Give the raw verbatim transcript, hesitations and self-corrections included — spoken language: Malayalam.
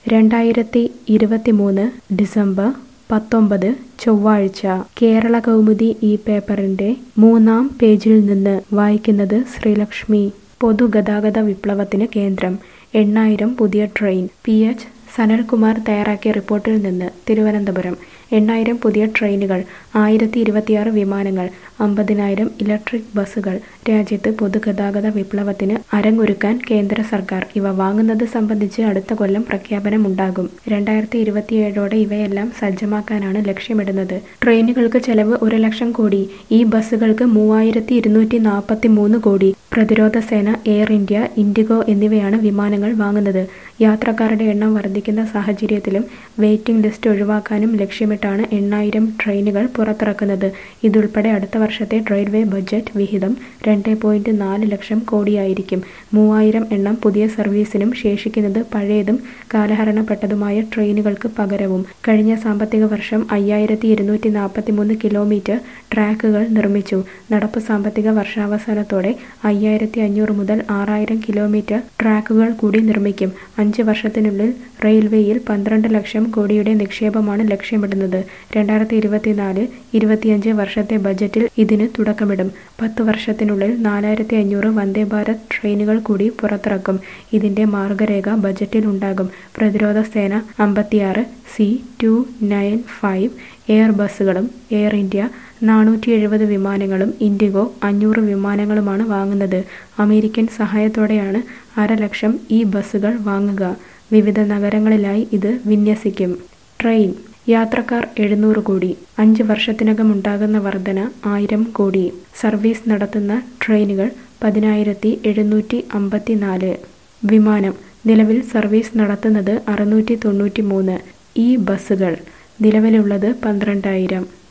രണ്ടായിരത്തി ഇരുപത്തിമൂന്ന് ഡിസംബർ പത്തൊമ്പത് ചൊവ്വാഴ്ച കേരള കൗമുദി ഈ പേപ്പറിന്റെ മൂന്നാം പേജിൽ നിന്ന് വായിക്കുന്നത് ശ്രീലക്ഷ്മി. പൊതുഗതാഗത വിപ്ലവത്തിന് കേന്ദ്രം, എണ്ണായിരം പുതിയ ട്രെയിൻ. പി എച്ച് സനൽകുമാർ തയ്യാറാക്കിയ റിപ്പോർട്ടിൽ നിന്ന് തിരുവനന്തപുരം. എണ്ണായിരം പുതിയ ട്രെയിനുകൾ, ആയിരത്തി ഇരുപത്തിയാറ് വിമാനങ്ങൾ, അമ്പതിനായിരം ഇലക്ട്രിക് ബസ്സുകൾ. രാജ്യത്ത് പൊതുഗതാഗത വിപ്ലവത്തിന് അരങ്ങൊരുക്കാൻ കേന്ദ്ര സർക്കാർ. ഇവ വാങ്ങുന്നത് സംബന്ധിച്ച് അടുത്ത കൊല്ലം പ്രഖ്യാപനമുണ്ടാകും. രണ്ടായിരത്തി ഇരുപത്തിയേഴോടെ ഇവയെല്ലാം സജ്ജമാക്കാനാണ് ലക്ഷ്യമിടുന്നത്. ട്രെയിനുകൾക്ക് ചെലവ് ഒരു ലക്ഷം കോടി, ഈ ബസ്സുകൾക്ക് മൂവായിരത്തി ഇരുന്നൂറ്റി നാൽപ്പത്തി മൂന്ന് കോടി. പ്രതിരോധ സേന, എയർ ഇന്ത്യ, ഇൻഡിഗോ എന്നിവയാണ് വിമാനങ്ങൾ വാങ്ങുന്നത്. യാത്രക്കാരുടെ എണ്ണം വർദ്ധിക്കുന്ന സാഹചര്യത്തിലും വെയിറ്റിംഗ് ലിസ്റ്റ് ഒഴിവാക്കാനും ലക്ഷ്യമിട്ടാണ് എണ്ണായിരം ട്രെയിനുകൾ പുറത്തിറക്കുന്നത്. ഇതുൾപ്പെടെ അടുത്ത വർഷത്തെ റെയിൽവേ ബജറ്റ് വിഹിതം രണ്ട് പോയിന്റ് നാല് ലക്ഷം കോടിയായിരിക്കും. മൂവായിരം എണ്ണം പുതിയ സർവീസിനും ശേഷിക്കുന്നത് പഴയതും കാലഹരണപ്പെട്ടതുമായ ട്രെയിനുകൾക്ക് പകരവും. കഴിഞ്ഞ സാമ്പത്തിക വർഷം അയ്യായിരത്തി ഇരുന്നൂറ്റി നാൽപ്പത്തി മൂന്ന് കിലോമീറ്റർ ട്രാക്കുകൾ നിർമ്മിച്ചു. നടപ്പ് സാമ്പത്തിക വർഷാവസാനത്തോടെ അയ്യായിരത്തി അഞ്ഞൂറ് മുതൽ ആറായിരം കിലോമീറ്റർ ട്രാക്കുകൾ കൂടി നിർമ്മിക്കും. അഞ്ച് വർഷത്തിനുള്ളിൽ റെയിൽവേയിൽ പന്ത്രണ്ട് ലക്ഷം കോടിയുടെ നിക്ഷേപമാണ് ലക്ഷ്യമിടുന്നത്. രണ്ടായിരത്തി ഇരുപത്തിനാല് ഇരുപത്തിയഞ്ച് വർഷത്തെ ബജറ്റിൽ ഇതിന് തുടക്കമിടും. പത്ത് വർഷത്തിനുള്ളിൽ നാലായിരത്തി അഞ്ഞൂറ് വന്ദേ ഭാരത് ട്രെയിനുകൾ കൂടി പുറത്തിറക്കും. ഇതിന്റെ മാർഗരേഖ ബജറ്റിലുണ്ടാകും. പ്രതിരോധ സേന അമ്പത്തിയാറ് C two nine five air ബസ്സുകളും എയർ ഇന്ത്യ നാനൂറ്റി എഴുപത് വിമാനങ്ങളും ഇൻഡിഗോ അഞ്ഞൂറ് വിമാനങ്ങളുമാണ് വാങ്ങുന്നത്. അമേരിക്കൻ സഹായത്തോടെയാണ് അരലക്ഷം ഈ ബസ്സുകൾ വാങ്ങുക. വിവിധ നഗരങ്ങളിലായി ഇത് വിന്യസിക്കും. ട്രെയിൻ യാത്രക്കാർ എഴുന്നൂറ് കോടി, അഞ്ച് വർഷത്തിനകമുണ്ടാകുന്ന വർധന ആയിരം കോടി. സർവീസ് നടത്തുന്ന ട്രെയിനുകൾ പതിനായിരത്തി എഴുന്നൂറ്റി അമ്പത്തി നാല്. വിമാനം നിലവിൽ സർവീസ് നടത്തുന്നത് അറുന്നൂറ്റി തൊണ്ണൂറ്റി മൂന്ന്. ഈ ബസ്സുകൾ നിലവിലുള്ളത് പന്ത്രണ്ടായിരം.